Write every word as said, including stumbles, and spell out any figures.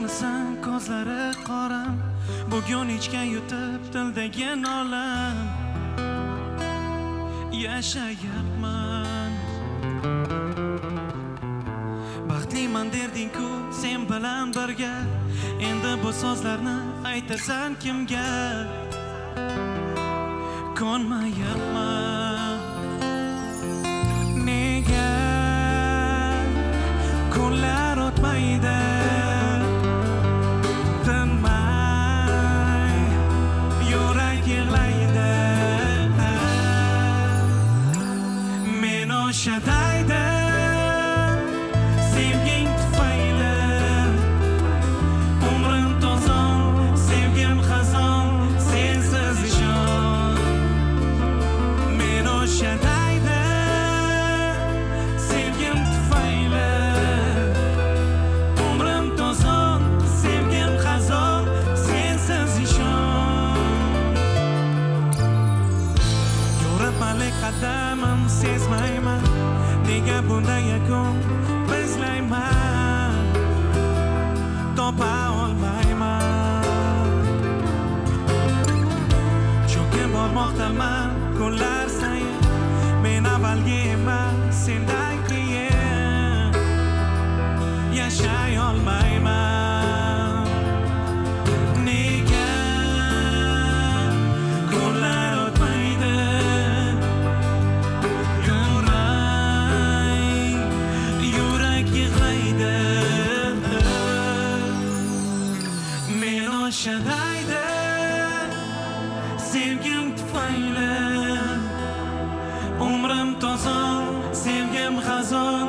ko'rmisan ko'zlari qoram, bugun ichgan yutib dildagi nolam. Yashayapman, baxtliman derding-ku sen bilan birga. Endi bu so'zlarni aytasan kimga? Ko'nmayapman. Nega kunlar o'tmaydi, tinmay yurak yig'laydi. Men o'sha daydim sevging tufayli, umrim to'zon, sevgim xazon, sensiz ishon. Men o'sha daydim sevgim tufayli, umrim to'zon, sevgim xazon, sensiz ishon. Yurib malik qadamim sezmayman, nega bunday yakun bizlayman, topa olmayman. Cho'kib bormoqdaman kunlar sayin, men avvalgi emas sendan keyin yashay olmayman. Nega kunlar o'tmaydi, yurak yig'laydi. Men o'sha daydim sevgim tufayli, umrim to'zon, sevgim xazon,